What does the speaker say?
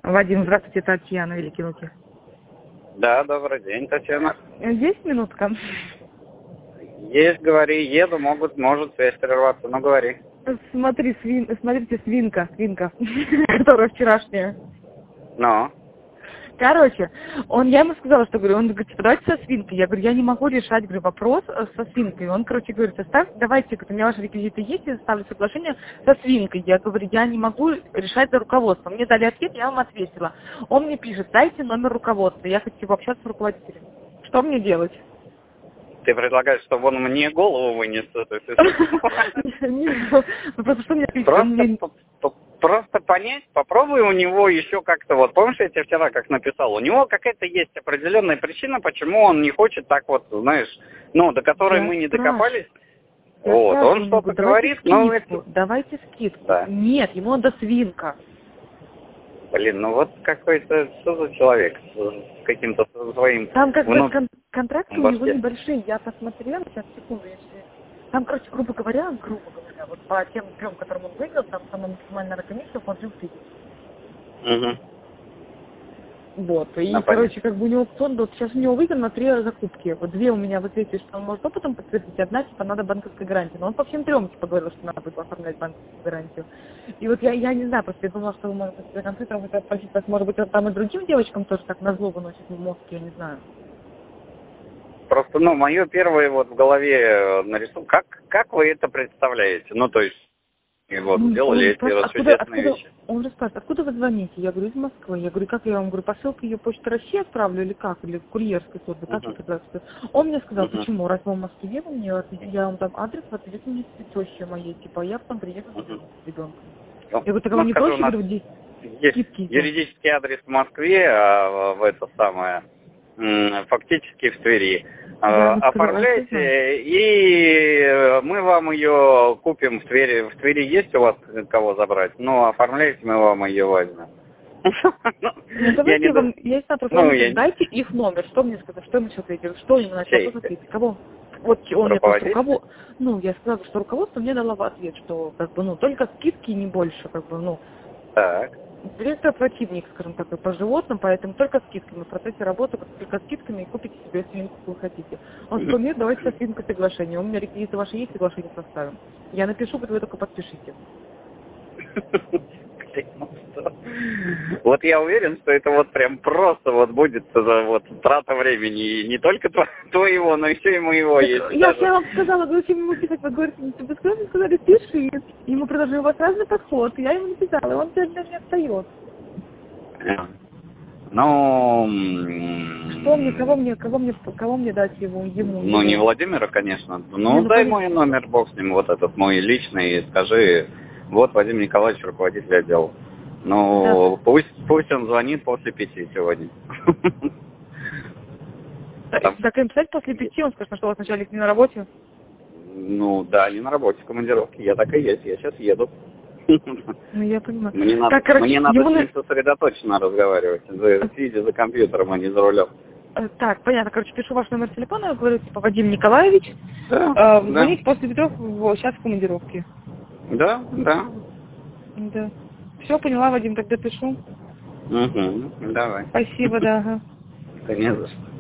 Вадим, здравствуйте, Татьяна, Великие Луки. Да, добрый день, Татьяна. Есть минутка? Есть, говори, еду, может связь прерваться, но говори. Смотрите, свинка, которая вчерашняя. Ну? Короче, я ему сказала, что, говорю, он говорит, типа, давайте со свинкой. Я говорю, я не могу решать, говорю, вопрос со свинкой. Он, короче, говорит, давайте, говорит, у меня ваши реквизиты есть, я составлю соглашение со свинкой. Я говорю, я не могу решать за руководством. Мне дали ответ, я вам ответила. Он мне пишет, дайте номер руководства, я хочу пообщаться с руководителем. Что мне делать? Ты предлагаешь, чтобы он мне голову вынес? Просто понять, попробуй у него еще как-то, вот помнишь, я тебе вчера как написал, у него какая-то есть определенная причина, почему он не хочет так вот, знаешь, до которой мы не докопались. Вот, он что-то говорит, но это... Давайте скидку. Да. Нет, ему надо свинка. Блин, вот какой-то, что за человек с каким-то своим... Там как бы контракты у него небольшие, я посмотрела, сейчас, секунду, там, короче, грубо говоря, вот по тем 3, которым он выиграл, там самая максимальная комиссия вложил 1000. Угу. Вот, и, короче, как бы у него аукцион, вот сейчас у него выиграно 3 закупки. Вот 2 у меня в ответе, что он может опытом подтвердить, 1, типа, надо банковской гарантии. Но он по всем 3, типа, говорил, что надо будет оформлять банковскую гарантию. И вот я не знаю, просто я думала, что вы можете до конца там это оплатить, может быть, там и другим девочкам тоже так назло выносит мозг, я не знаю. Просто, мое первое вот в голове нарисовано, как вы это представляете? То есть, сделали эти чудесные вещи. Он же спрашивает, откуда вы звоните? Я говорю, из Москвы. Я говорю, как я вам говорю, посылку ее Почта России отправлю или как? Или курьерской службы? Как это? Он мне сказал, почему? Раз вы в Москве, я вам дам адрес, в ответ мне тещи моей, типа, я потом приеду с ребенком. Я говорю, так вам не проще, говорю, есть юридический адрес в Москве, а в это самое, фактически в Твери. Оформляйте, и мы вам ее купим в Твери. В Твери есть у вас кого забрать? Оформляйте, мы вам ее возьмем. Дайте их номер. Что мне сказать? Что ему сейчас ответил? Что ему начал ответить? Кого? Вот он мне просто руководство. Я сказала, что руководство мне дало ответ, что только скидки, не больше, Так. Директор противник, скажем так, по животным, поэтому только скидками. В процессе работы только скидками и купите себе свинку, если вы хотите. Он сказал, нет, давайте со свинкой соглашение. У меня реквизиты ваши есть, соглашение составим. Я напишу, вы только подпишите. Вот я уверен, что это вот прям просто будет трата времени. И не только твоего, но еще и моего есть. Я вам сказала, говорю, ему писать, вы говорите, тебе сказали, пиши. Ему предложили, у вас разный подход. Я ему написала, и он для меня отстает. Кого мне дать ему? Не Владимира, конечно. Дай мой номер, бог с ним, вот этот мой личный, и скажи, вот Вадим Николаевич, руководитель отдела. Пусть он звонит после 5 сегодня. Так им писать после 5, он скажет, что у вас начальник не на работе? Да, не на работе, в командировке. Я так и есть, я сейчас еду. Я понимаю. Мне надо с ним сосредоточенно разговаривать, сидя за компьютером, а не за рулем. Так, понятно. Пишу ваш номер телефона, говорю, типа, Вадим Николаевич. Звоните после 5, сейчас в командировке. Да. Все, поняла, Вадим, тогда пишу. Давай. Спасибо, да. Да не за что.